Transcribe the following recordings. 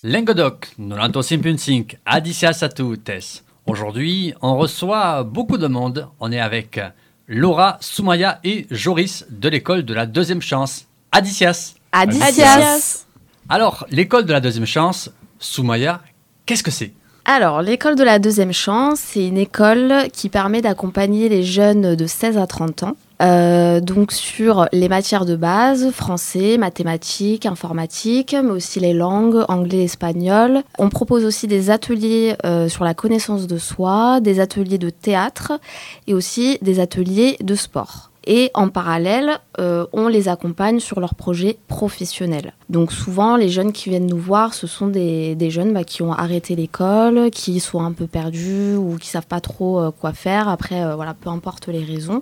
Lengodoc, 95.5, Adicias a toutes. Aujourd'hui, on reçoit beaucoup de monde. On est avec Laura, Soumaya et Joris de l'école de la deuxième chance. Adicias. Adicias. Alors, l'école de la deuxième chance, Soumaya, qu'est-ce que c'est ? Alors, l'école de la deuxième chance, c'est une école qui permet d'accompagner les jeunes de 16 à 30 ans. Donc sur les matières de base, français, mathématiques, informatique, mais aussi les langues, anglais, espagnol. On propose aussi des ateliers sur la connaissance de soi, des ateliers de théâtre et aussi des ateliers de sport. Et en parallèle, on les accompagne sur leurs projets professionnels. Donc souvent, les jeunes qui viennent nous voir, ce sont des jeunes qui ont arrêté l'école, qui sont un peu perdus ou qui ne savent pas trop quoi faire. Après, peu importe les raisons.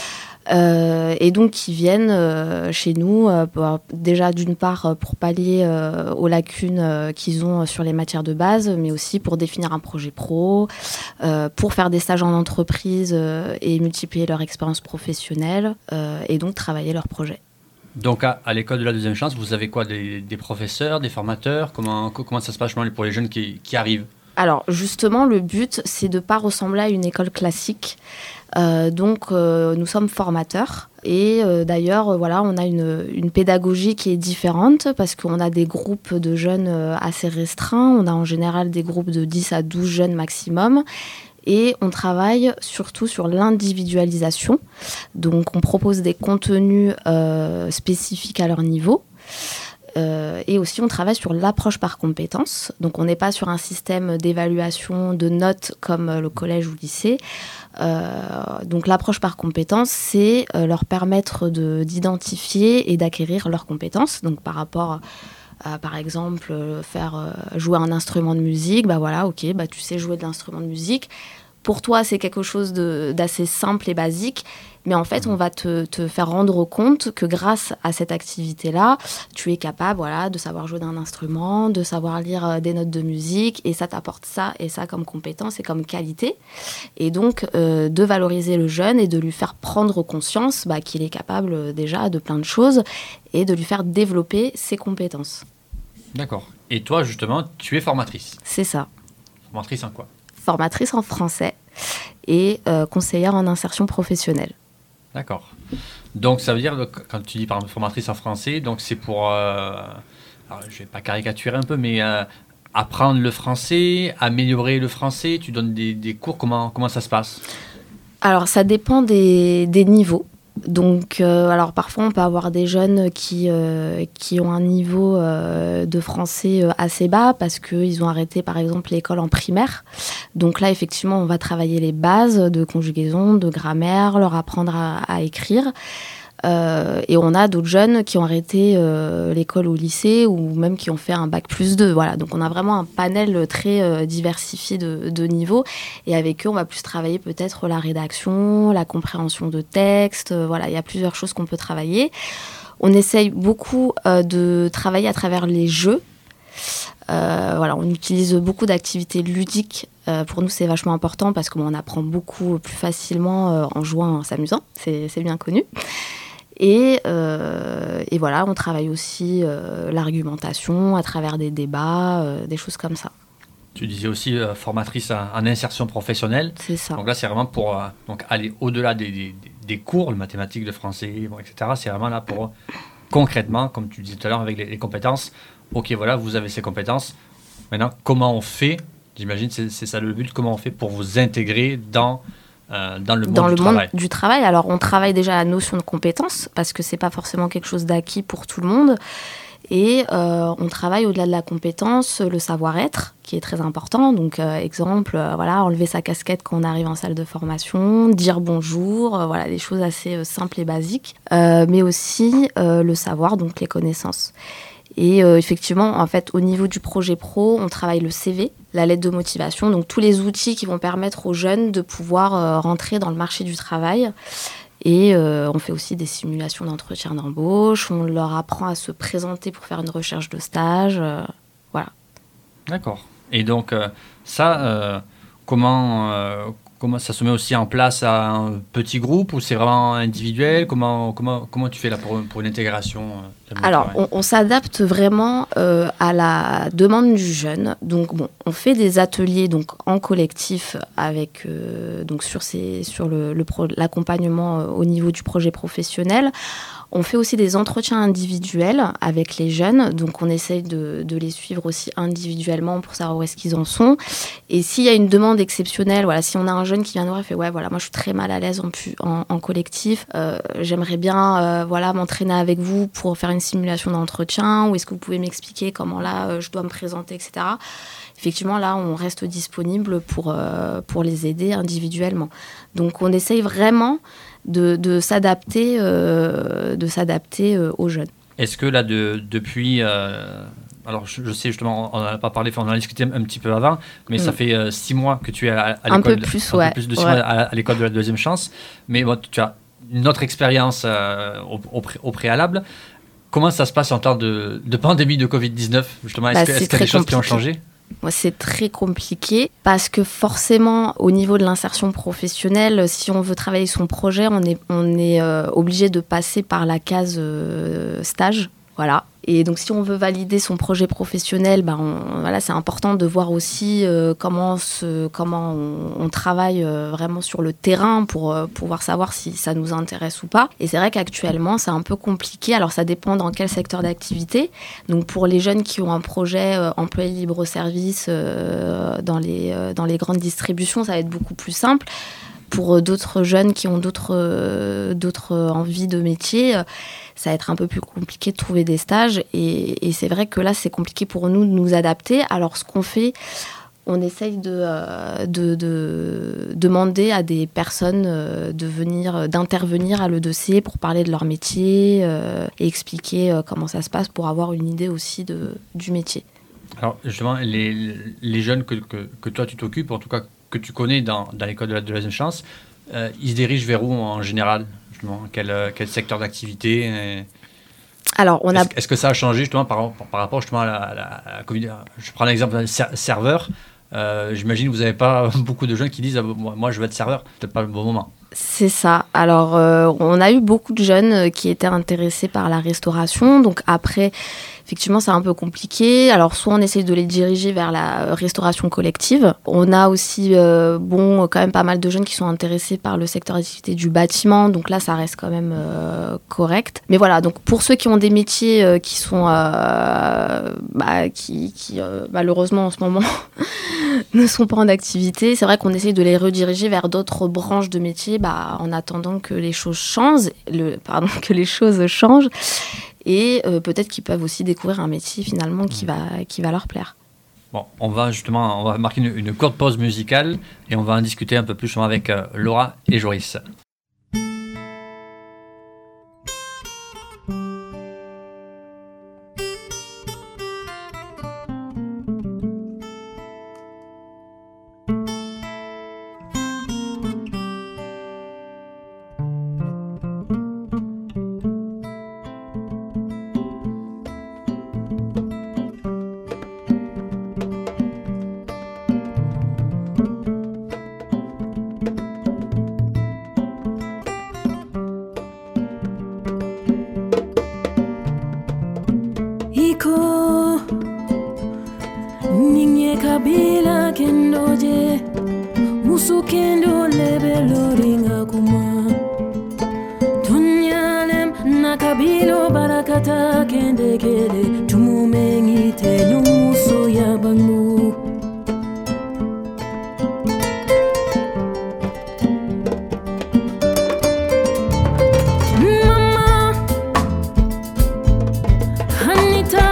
Et donc qui viennent chez nous déjà d'une part pour pallier aux lacunes qu'ils ont sur les matières de base, mais aussi pour définir un projet pro, pour faire des stages en entreprise et multiplier leur expérience professionnelle et donc travailler leur projet. Donc à l'école de la deuxième chance, vous avez quoi, des professeurs, des formateurs ? Comment ça se passe pour les jeunes qui arrivent ? Alors justement, le but, c'est de ne pas ressembler à une école classique. Donc nous sommes formateurs et d'ailleurs on a une pédagogie qui est différente parce qu'on a des groupes de jeunes assez restreints. On a en général des groupes de 10 à 12 jeunes maximum. Et on travaille surtout sur l'individualisation. Donc on propose des contenus spécifiques à leur niveau. Et aussi, on travaille sur l'approche par compétences. Donc, on n'est pas sur un système d'évaluation de notes comme le collège ou le lycée. Donc, l'approche par compétences, c'est leur permettre d'identifier et d'acquérir leurs compétences. Donc, par rapport à, par exemple, faire jouer un instrument de musique, tu sais jouer de l'instrument de musique. Pour toi, c'est quelque chose d'assez simple et basique. Mais en fait, on va te faire rendre compte que grâce à cette activité-là, tu es capable de savoir jouer d'un instrument, de savoir lire des notes de musique, et ça t'apporte ça et ça comme compétence et comme qualité. Et donc, de valoriser le jeune et de lui faire prendre conscience qu'il est capable déjà de plein de choses et de lui faire développer ses compétences. D'accord. Et toi, justement, tu es formatrice. C'est ça. Formatrice en quoi ? Formatrice en français et conseillère en insertion professionnelle. D'accord. Donc, ça veut dire, quand tu dis par exemple formatrice en français, donc c'est pour, alors, je ne vais pas caricaturer un peu, mais apprendre le français, améliorer le français, tu donnes des cours, comment ça se passe ? Alors, ça dépend des niveaux. Donc, alors parfois, on peut avoir des jeunes qui ont un niveau de français assez bas parce qu'ils ont arrêté, par exemple, l'école en primaire. Donc là, effectivement, on va travailler les bases de conjugaison, de grammaire, leur apprendre à écrire. Et on a d'autres jeunes qui ont arrêté l'école au lycée ou même qui ont fait un bac+2. Voilà. Donc on a vraiment un panel très diversifié de niveaux. Et avec eux, on va plus travailler peut-être la rédaction, la compréhension de texte. Il y a plusieurs choses qu'on peut travailler. On essaye beaucoup de travailler à travers les jeux. On utilise beaucoup d'activités ludiques. Pour nous, c'est vachement important parce qu'on apprend beaucoup plus facilement en jouant, en s'amusant. C'est bien connu. Et on travaille aussi l'argumentation à travers des débats, des choses comme ça. Tu disais aussi formatrice en insertion professionnelle. C'est ça. Donc là, c'est vraiment pour aller au-delà des cours, le mathématiques, le français, etc. C'est vraiment là pour concrètement, comme tu disais tout à l'heure, avec les compétences. Ok, voilà, vous avez ces compétences. Maintenant, comment on fait ? J'imagine c'est ça le but. Comment on fait pour vous intégrer dans le monde du travail. Alors, on travaille déjà la notion de compétence parce que c'est pas forcément quelque chose d'acquis pour tout le monde. Et on travaille au-delà de la compétence, le savoir-être, qui est très important. Donc, exemple, enlever sa casquette quand on arrive en salle de formation, dire bonjour, des choses assez simples et basiques. Mais aussi le savoir, donc les connaissances. Et effectivement, en fait, au niveau du projet pro, on travaille le CV, la lettre de motivation, donc tous les outils qui vont permettre aux jeunes de pouvoir rentrer dans le marché du travail. Et on fait aussi des simulations d'entretien d'embauche, on leur apprend à se présenter pour faire une recherche de stage, voilà. D'accord. Et donc, ça, comment Comment ça se met aussi en place à un petit groupe ou c'est vraiment individuel? Comment tu fais là pour une intégration Alors, on s'adapte vraiment à la demande du jeune. Donc, on fait des ateliers donc en collectif avec donc sur l'accompagnement au niveau du projet professionnel. On fait aussi des entretiens individuels avec les jeunes, donc on essaye de les suivre aussi individuellement pour savoir où est-ce qu'ils en sont. Et s'il y a une demande exceptionnelle, voilà, si on a un jeune qui vient nous voir et fait « Ouais, voilà, moi je suis très mal à l'aise en collectif, j'aimerais bien m'entraîner avec vous pour faire une simulation d'entretien, ou est-ce que vous pouvez m'expliquer comment là je dois me présenter, etc. » Effectivement, là, on reste disponible pour les aider individuellement. Donc on essaye vraiment de s'adapter aux jeunes. Est-ce que là, depuis... alors, je sais justement, on n'en a pas parlé, on en a discuté un petit peu avant, mais ça fait 6 mois que tu es à l'école. Un peu plus, un peu plus de 6 mois à l'école de la deuxième chance. Mais bon, tu as une autre expérience au préalable. Comment ça se passe en temps de pandémie de Covid-19, justement? Est-ce qu'il y a des choses qui ont changé? C'est très compliqué parce que forcément, au niveau de l'insertion professionnelle, si on veut travailler son projet, on est obligé de passer par la case stage. Voilà. Et donc, si on veut valider son projet professionnel, c'est important de voir aussi comment on travaille vraiment sur le terrain pour pouvoir savoir si ça nous intéresse ou pas. Et c'est vrai qu'actuellement, c'est un peu compliqué. Alors, ça dépend dans quel secteur d'activité. Donc, pour les jeunes qui ont un projet employé libre-service dans les grandes distributions, ça va être beaucoup plus simple. Pour d'autres jeunes qui ont d'autres envies de métier, ça va être un peu plus compliqué de trouver des stages. Et c'est vrai que là, c'est compliqué pour nous de nous adapter. Alors, ce qu'on fait, on essaye de demander à des personnes d'intervenir à l'E2C pour parler de leur métier et expliquer comment ça se passe pour avoir une idée aussi du métier. Alors, justement, les jeunes que toi, tu t'occupes, en tout cas, que tu connais dans l'école de la deuxième chance, ils se dirigent vers où en général, justement, quel secteur d'activité? Alors, Est-ce que ça a changé justement par rapport justement à la Covid? Je prends l'exemple d'un serveur. J'imagine que vous n'avez pas beaucoup de jeunes qui disent moi je veux être serveur, peut-être pas le bon moment. C'est ça. Alors, on a eu beaucoup de jeunes qui étaient intéressés par la restauration. Donc après, effectivement, c'est un peu compliqué. Alors, soit on essaye de les diriger vers la restauration collective. On a aussi, quand même pas mal de jeunes qui sont intéressés par le secteur d'activité du bâtiment. Donc là, ça reste quand même correct. Mais voilà, donc pour ceux qui ont des métiers qui sont, qui malheureusement en ce moment ne sont pas en activité, c'est vrai qu'on essaye de les rediriger vers d'autres branches de métiers, en attendant que les choses changent, et peut-être qu'ils peuvent aussi découvrir un métier finalement qui va leur plaire. Bon, on va marquer une courte pause musicale et on va en discuter un peu plus avec Laura et Joris. Kabila kendoje musu kendo lebelo ringa kuma tunyalem na kabilo barakata kende kele tumumengi te nyumuso ya bangu mama hanita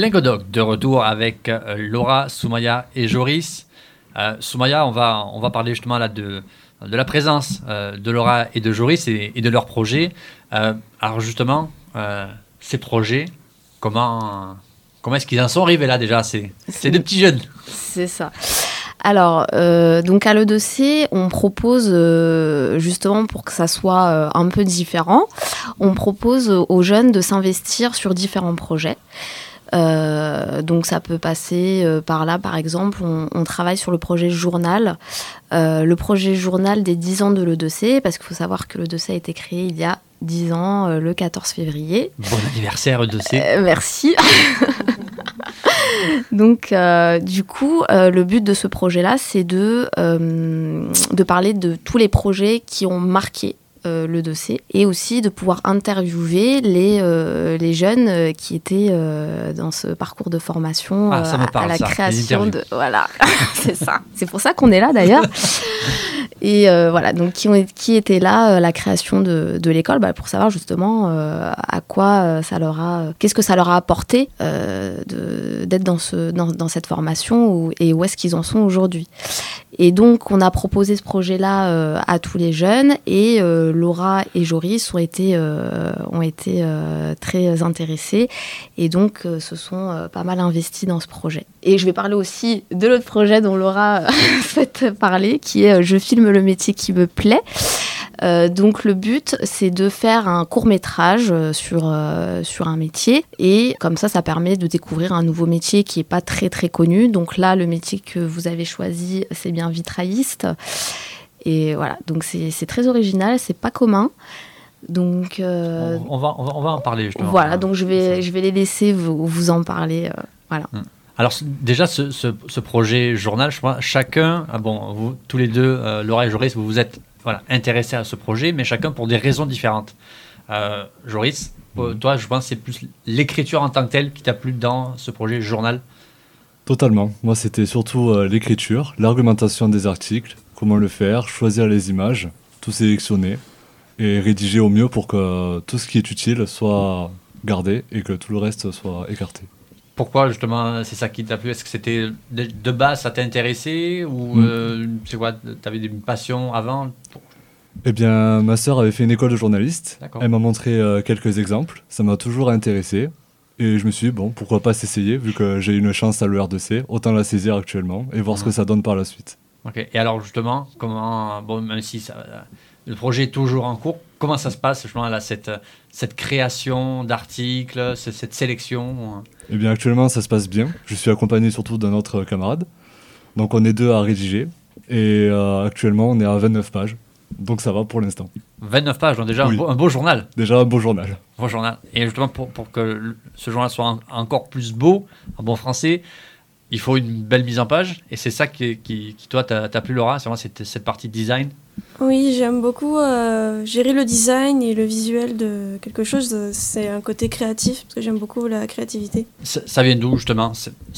Lingodoc, de retour avec Laura, Soumaya et Joris. Soumaya, on va parler justement là de la présence de Laura et de Joris et de leurs projets. Alors justement, ces projets, comment est-ce qu'ils en sont arrivés là déjà, c'est des petits jeunes. C'est ça. Alors, donc à l'E2C, on propose, justement pour que ça soit un peu différent, on propose aux jeunes de s'investir sur différents projets. Donc ça peut passer par là, par exemple, on travaille sur le projet journal des 10 ans de l'E2C, parce qu'il faut savoir que l'E2C a été créé il y a 10 ans, le 14 février. Bon anniversaire E2C. Merci. Donc, du coup, le but de ce projet-là, c'est de parler de tous les projets qui ont marqué l'E2C et aussi de pouvoir interviewer les jeunes qui étaient dans ce parcours de formation à la création de... Voilà, c'est ça. C'est pour ça qu'on est là, d'ailleurs. Et voilà, donc qui étaient là à la création de l'école, pour savoir justement à quoi qu'est-ce que ça leur a apporté d'être dans cette formation et où est-ce qu'ils en sont aujourd'hui. Et donc, on a proposé ce projet-là à tous les jeunes et Laura et Joris ont été très intéressés et donc se sont pas mal investis dans ce projet. Et je vais parler aussi de l'autre projet dont Laura souhaite parler, qui est Je filme le métier qui me plaît. Donc le but, c'est de faire un court-métrage sur un métier et comme ça permet de découvrir un nouveau métier qui n'est pas très très connu. Donc là, le métier que vous avez choisi, c'est bien vitrailliste. Et voilà, donc c'est très original, c'est pas commun. Donc on va en parler justement. Voilà, donc je vais les laisser vous en parler. Voilà. Alors déjà ce projet journal, je crois, chacun, vous tous les deux, Laura et Joris, vous êtes intéressés à ce projet, mais chacun pour des raisons différentes. Joris, toi, je pense que c'est plus l'écriture en tant que telle qui t'a plu dans ce projet journal. Totalement. Moi, c'était surtout l'écriture, l'argumentation des articles, comment le faire, choisir les images, tout sélectionner et rédiger au mieux pour que tout ce qui est utile soit gardé et que tout le reste soit écarté. Pourquoi justement c'est ça qui t'a plu? Est-ce que c'était de base ça t'a intéressé ou c'est quoi, t'avais une passion avant? Eh bien, ma sœur avait fait une école de journaliste. D'accord. Elle m'a montré quelques exemples. Ça m'a toujours intéressé. Et je me suis dit, pourquoi pas s'essayer, vu que j'ai une chance à l'ER2C, autant la saisir actuellement et voir ce que ça donne par la suite. Ok. Et alors justement, même si le projet est toujours en cours, comment ça se passe justement là, cette création d'articles, cette sélection? Eh bien, actuellement, ça se passe bien. Je suis accompagné surtout d'un autre camarade. Donc, on est 2 à rédiger. Et actuellement, on est à 29 pages. Donc, ça va pour l'instant. 29 pages, donc déjà oui. un beau journal. Déjà un beau journal. Bon journal. Et justement, pour que ce journal soit encore plus beau, en bon français, il faut une belle mise en page. Et c'est ça qui toi, t'as plu, Laura? C'est vraiment cette partie design? Oui, j'aime beaucoup gérer le design et le visuel de quelque chose. C'est un côté créatif, parce que j'aime beaucoup la créativité. Ça vient d'où, justement,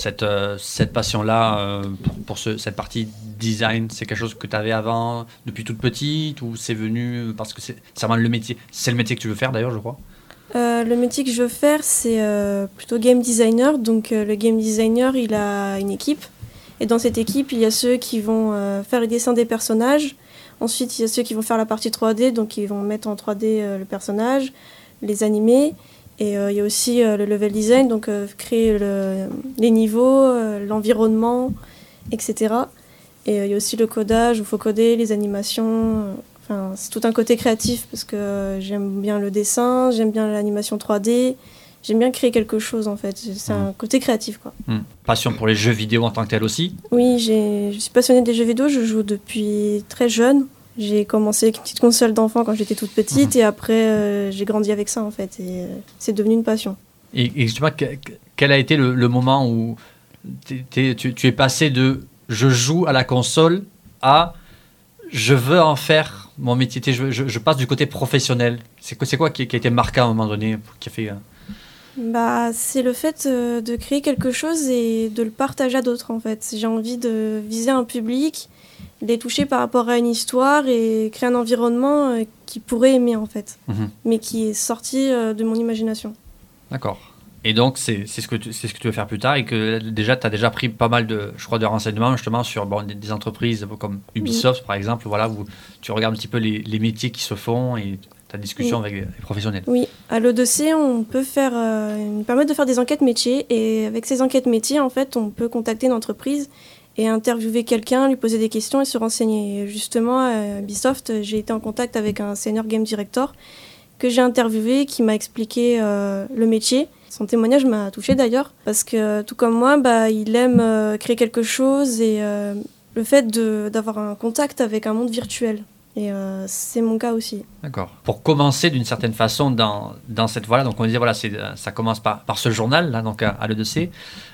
cette passion-là pour cette partie design? C'est quelque chose que tu avais avant, depuis toute petite, ou c'est venu parce que c'est vraiment le métier? C'est le métier que tu veux faire, d'ailleurs, je crois. Le métier que je veux faire, c'est plutôt game designer. Donc, le game designer, il a une équipe. Et dans cette équipe, il y a ceux qui vont faire les dessins des personnages. Ensuite, il y a ceux qui vont faire la partie 3D, donc ils vont mettre en 3D le personnage, les animer. Et il y a aussi le level design, donc créer les niveaux, l'environnement, etc. Et il y a aussi le codage, où il faut coder les animations. Enfin, c'est tout un côté créatif, parce que j'aime bien le dessin, j'aime bien l'animation 3D. J'aime bien créer quelque chose, en fait. C'est un côté créatif, quoi. Passion pour les jeux vidéo en tant que tel aussi? Oui, je suis passionnée des jeux vidéo. Je joue depuis très jeune. J'ai commencé avec une petite console d'enfant quand j'étais toute petite. Et après, j'ai grandi avec ça, en fait. Et c'est devenu une passion. Et justement, quel a été le moment où tu es passé de « je joue à la console » à « je veux en faire mon métier ». Je passe du côté professionnel. C'est quoi qui a été marquant à un moment donné, qui a fait... c'est le fait de créer quelque chose et de le partager à d'autres, en fait. J'ai envie de viser un public, les toucher par rapport à une histoire et créer un environnement qu'ils pourraient aimer, en fait, mais qui est sorti de mon imagination. D'accord. Et donc, c'est ce que tu veux faire plus tard et que déjà, tu as déjà pris pas mal de renseignements justement sur des entreprises comme Ubisoft, par exemple, voilà, où tu regardes un petit peu les métiers qui se font et ta discussion avec les professionnels. Oui, à l'E2C, on peut nous permettre de faire des enquêtes métiers et avec ces enquêtes métiers, en fait, on peut contacter une entreprise et interviewer quelqu'un, lui poser des questions et se renseigner. Et justement, à Ubisoft, j'ai été en contact avec un senior game director que j'ai interviewé, qui m'a expliqué le métier. Son témoignage m'a touchée d'ailleurs, parce que tout comme moi, il aime créer quelque chose et le fait d'avoir un contact avec un monde virtuel. Et c'est mon cas aussi. D'accord. Pour commencer d'une certaine façon dans cette voie-là, donc on disait, voilà, ça commence par ce journal, là, donc à l'E2C.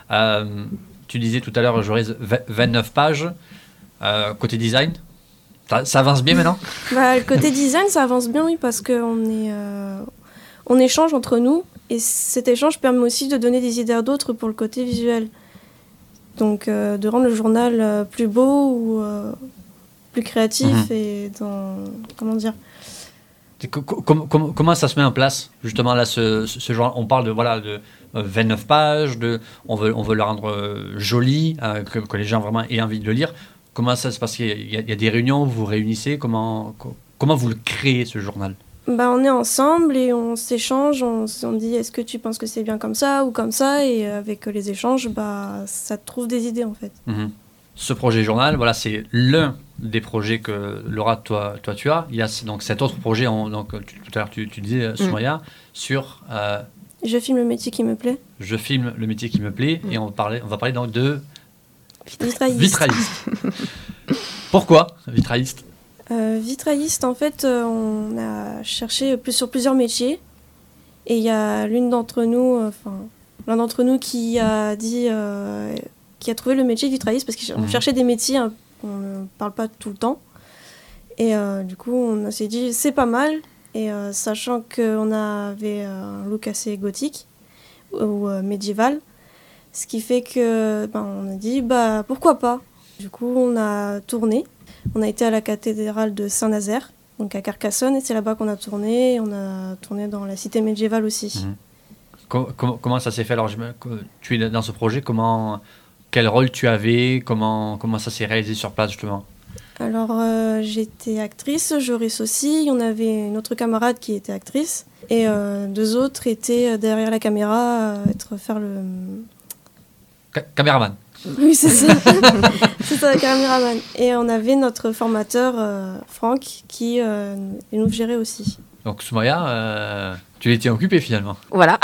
Tu disais tout à l'heure, j'aurais 29 pages. Côté design, ça avance bien maintenant ? Le côté design, ça avance bien, oui, parce qu'on on échange entre nous. Et cet échange permet aussi de donner des idées à d'autres pour le côté visuel. Donc, de rendre le journal plus beau ou plus créatif et comment dire. Comment ça se met en place, justement, là, ce genre, on parle de 29 pages, on veut le rendre joli, que les gens vraiment aient envie de le lire. Comment ça se passe ? Il y a des réunions, vous vous réunissez, comment vous le créez, ce journal ? On est ensemble et on s'échange, on dit est-ce que tu penses que c'est bien comme ça ou comme ça, et avec les échanges, ça te trouve des idées en fait. Ce projet journal, voilà, c'est l'un des projets que Laura, toi tu as. Il y a donc cet autre projet, tout à l'heure tu disais, Soumaya, sur... Je filme le métier qui me plaît. Je filme le métier qui me plaît, et on va parler donc de... Vitrailliste. Pourquoi vitrailliste ? Vitrailliste, en fait, on a cherché sur plusieurs métiers et il y a l'un d'entre nous qui a dit, qui a trouvé le métier de vitrailliste parce qu'on cherchait des métiers qu'on ne parle pas tout le temps et du coup on s'est dit c'est pas mal, et sachant qu'on avait un look assez gothique ou médiéval, ce qui fait que on a dit pourquoi pas. Du coup on a tourné. On a été à la cathédrale de Saint-Nazaire, donc à Carcassonne, et c'est là-bas qu'on a tourné. On a tourné dans la cité médiévale aussi. Comment ça s'est fait ? Alors, tu es dans ce projet, quel rôle tu avais ? Comment ça s'est réalisé sur place, justement ? Alors, j'étais actrice, Joris aussi. On avait une autre camarade qui était actrice, et deux autres étaient derrière la caméra, faire le... Caméraman. Oui, c'est ça. C'est ça, caméraman. Et on avait notre formateur, Franck, qui nous gérait aussi. Donc, Soumaya, tu l'étais occupée finalement. Voilà.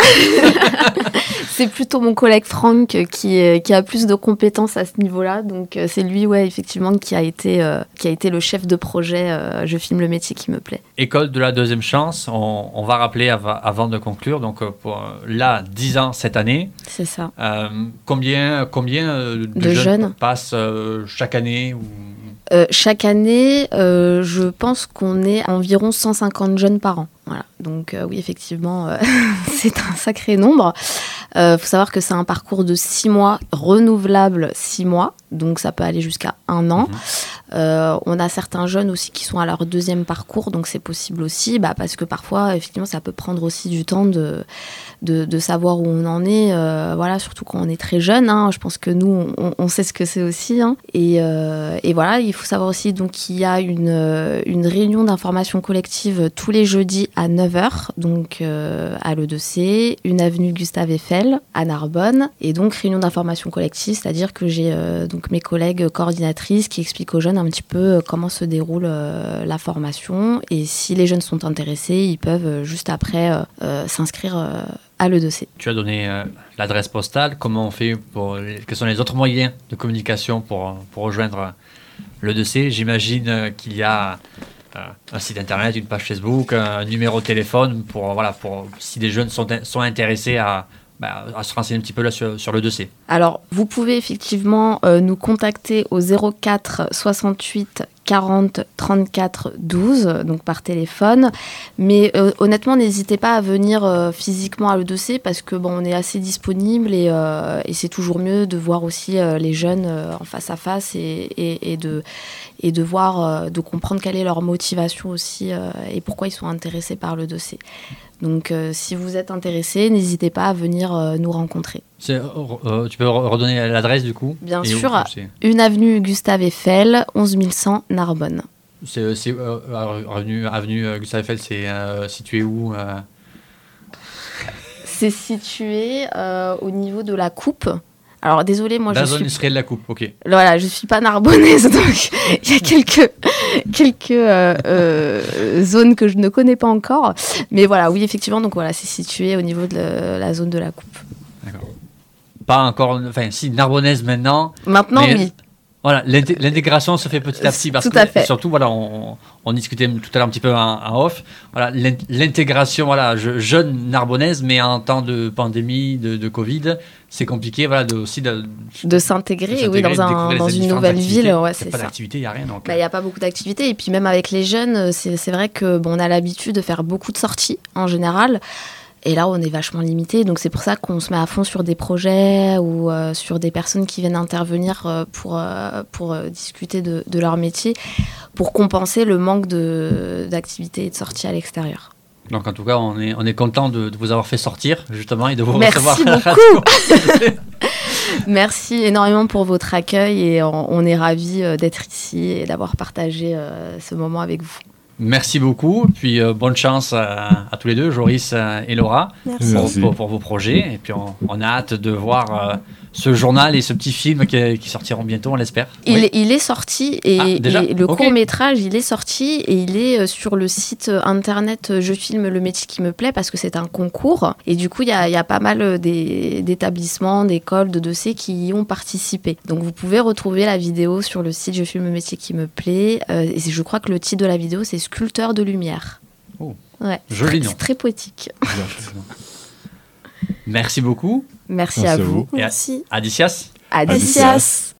C'est plutôt mon collègue Franck qui a plus de compétences à ce niveau-là. Donc, c'est lui, effectivement, qui a été le chef de projet. Je filme le métier qui me plaît. École de la deuxième chance, on va rappeler avant de conclure. Donc, pour 10 ans cette année. C'est ça. Combien de jeunes passent chaque année Chaque année, je pense qu'on est à environ 150 jeunes par an. Voilà. Donc oui, effectivement, c'est un sacré nombre. Faut savoir que c'est un parcours de 6 mois, renouvelable 6 mois. Donc ça peut aller jusqu'à 1 an. On a certains jeunes aussi qui sont à leur deuxième parcours, donc c'est possible aussi, parce que parfois, effectivement, ça peut prendre aussi du temps de savoir où on en est, surtout quand on est très jeune. Je pense que nous, on sait ce que c'est aussi. Et voilà, il faut savoir aussi donc, qu'il y a une réunion d'information collective tous les jeudis à 9h, donc à l'E2C, une avenue Gustave Eiffel, à Narbonne. Et donc, réunion d'information collective, c'est-à-dire que j'ai donc mes collègues coordinatrices qui expliquent aux jeunes un petit peu comment se déroule la formation. Et si les jeunes sont intéressés, ils peuvent juste après s'inscrire à l'E2C. Tu as donné l'adresse postale. Comment on fait quels sont les autres moyens de communication pour rejoindre l'E2C ? J'imagine qu'il y a un site internet, une page Facebook, un numéro de téléphone pour si des jeunes sont intéressés à se renseigner un petit peu là sur l'E2C. Alors, vous pouvez effectivement nous contacter au 04 68 40 34 12, donc par téléphone. Mais honnêtement, n'hésitez pas à venir physiquement à l'E2C parce que on est assez disponible et c'est toujours mieux de voir aussi les jeunes en face à face et de voir, de comprendre quelle est leur motivation aussi et pourquoi ils sont intéressés par l'E2C. Donc si vous êtes intéressé, n'hésitez pas à venir nous rencontrer. Tu peux redonner l'adresse du coup? Bien Et sûr, où c'est 1 avenue Gustave Eiffel, 11 100 Narbonne. avenue Gustave Eiffel, c'est situé où C'est situé au niveau de la coupe. Alors désolé, moi La je zone suis industrielle de la coupe, ok. voilà, je suis pas narbonnaise, donc il y a quelques zones que je ne connais pas encore. Mais voilà, oui effectivement, donc voilà, c'est situé au niveau de la zone de la coupe. D'accord. Pas encore, enfin si, narbonnaise maintenant. Maintenant, Mais- oui. Voilà, l'intégration se fait petit à petit parce Tout que à fait. surtout voilà, on discutait tout à l'heure un petit peu en off. Voilà, l'intégration voilà, jeune narbonnaise, mais en temps de pandémie, de Covid, c'est compliqué voilà De s'intégrer, de oui, s'intégrer, dans de découvrir dans les une différentes nouvelle activités. ville, ouais, Il y a c'est pas ça. d'activité, il n'y a rien. Donc, Il n'y a pas beaucoup d'activités. Et puis même avec les jeunes, c'est vrai que bon, on a l'habitude de faire beaucoup de sorties en général. Et là, on est vachement limité. Donc c'est pour ça qu'on se met à fond sur des projets ou sur des personnes qui viennent intervenir pour discuter de leur métier, pour compenser le manque d'activités et de sorties à l'extérieur. donc en tout cas, on est content de vous avoir fait sortir justement et de vous Merci recevoir à la beaucoup. radio. Merci énormément pour votre accueil et on est ravis d'être ici et d'avoir partagé ce moment avec vous. Merci beaucoup, puis bonne chance à tous les deux, Joris et Laura, Merci. Merci. pour vos projets. Et puis on a hâte de voir ce journal et ce petit film qui sortiront bientôt, on l'espère. Oui. Il est sorti et, déjà et le Ok. court-métrage, il est sorti et il est sur le site internet Je filme le métier qui me plaît parce que c'est un concours. Et du coup, il y a pas mal d'établissements, d'écoles, de dossiers qui y ont participé. Donc vous pouvez retrouver la vidéo sur le site Je filme le métier qui me plaît. Et je crois que le titre de la vidéo, c'est Sculpteur de lumière. Oh. Ouais, Joli nom. c'est très poétique. Exact. Merci beaucoup. Merci Merci à à vous. vous. Merci. Adicias. Adicias. Adicias.